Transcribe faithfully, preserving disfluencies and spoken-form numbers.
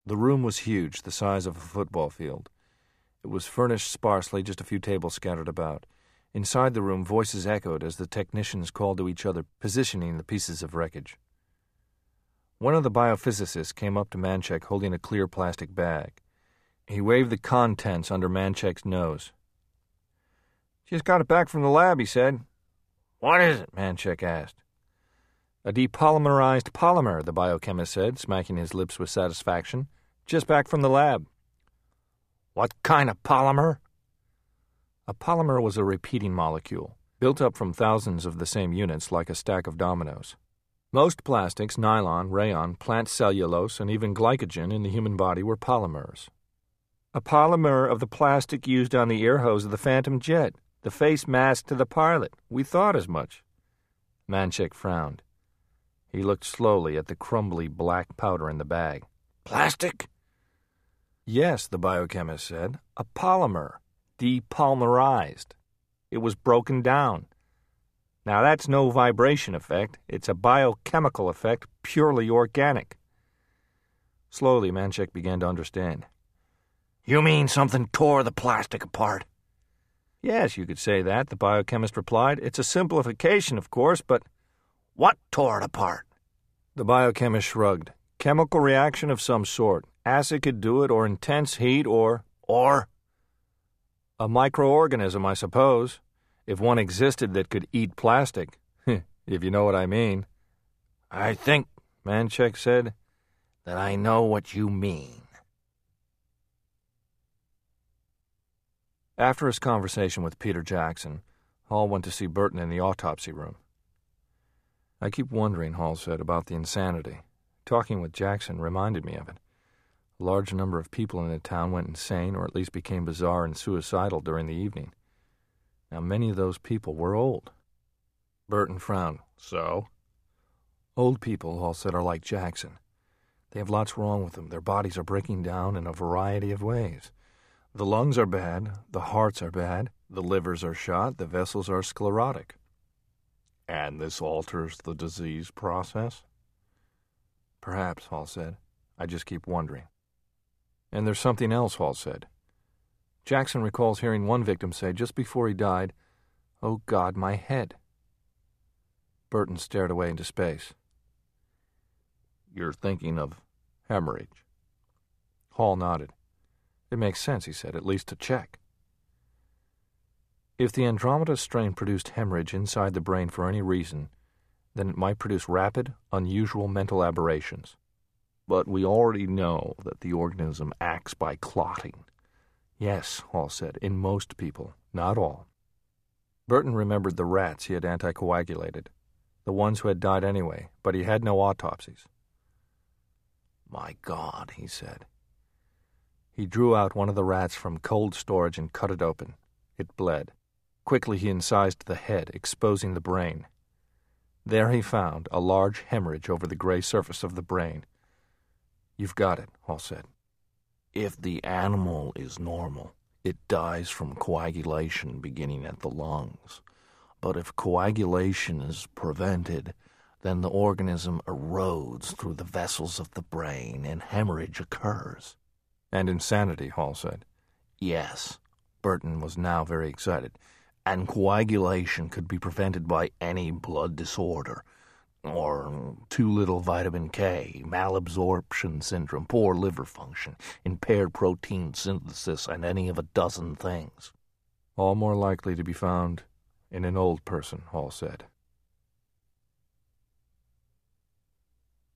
The room was huge, the size of a football field. It was furnished sparsely, just a few tables scattered about. Inside the room, voices echoed as the technicians called to each other, positioning the pieces of wreckage. One of the biophysicists came up to Manchek holding a clear plastic bag. He waved the contents under Manchek's nose. "Just got it back from the lab," he said. "What is it?" Manchek asked. "A depolymerized polymer," the biochemist said, smacking his lips with satisfaction. "Just back from the lab." "What kind of polymer?" A polymer was a repeating molecule, built up from thousands of the same units like a stack of dominoes. Most plastics, nylon, rayon, plant cellulose, and even glycogen in the human body were polymers. "A polymer of the plastic used on the air hose of the Phantom jet, the face mask to the pilot. We thought as much." Manchek frowned. He looked slowly at the crumbly black powder in the bag. "Plastic?" "Yes," the biochemist said. "A polymer. Depolymerized. It was broken down. Now that's no vibration effect. It's a biochemical effect, purely organic." Slowly, Manchek began to understand. "You mean something tore the plastic apart?" "Yes, you could say that," the biochemist replied. "It's a simplification, of course, but—" "What tore it apart?" The biochemist shrugged. "Chemical reaction of some sort. Acid could do it, or intense heat, or—" "Or?" "A microorganism, I suppose. If one existed that could eat plastic. If you know what I mean." "I think," Manchek said, "that I know what you mean." After his conversation with Peter Jackson, Hall went to see Burton in the autopsy room. "I keep wondering," Hall said, "about the insanity. Talking with Jackson reminded me of it. A large number of people in the town went insane, or at least became bizarre and suicidal during the evening. Now, many of those people were old." Burton frowned. "So?" "Old people," Hall said, "are like Jackson. They have lots wrong with them. Their bodies are breaking down in a variety of ways. The lungs are bad, the hearts are bad, the livers are shot, the vessels are sclerotic." "And this alters the disease process?" "Perhaps," Hall said. "I just keep wondering." "And there's something else," Hall said. "Jackson recalls hearing one victim say just before he died, 'Oh God, my head.'" Burton stared away into space. "You're thinking of hemorrhage?" Hall nodded. "It makes sense," he said, "at least to check." If the Andromeda strain produced hemorrhage inside the brain for any reason, then it might produce rapid, unusual mental aberrations. "But we already know that the organism acts by clotting." "Yes," Hall said, "in most people, not all." Burton remembered the rats he had anticoagulated, the ones who had died anyway, but he had no autopsies. "My God," he said. He drew out one of the rats from cold storage and cut it open. It bled. Quickly he incised the head, exposing the brain. There he found a large hemorrhage over the gray surface of the brain. "You've got it," Hall said. "If the animal is normal, it dies from coagulation beginning at the lungs. But if coagulation is prevented, then the organism erodes through the vessels of the brain and hemorrhage occurs." "And insanity," Hall said. "Yes." Burton was now very excited. "And coagulation could be prevented by any blood disorder, or too little vitamin K, malabsorption syndrome, poor liver function, impaired protein synthesis, and any of a dozen things." "All more likely to be found in an old person," Hall said.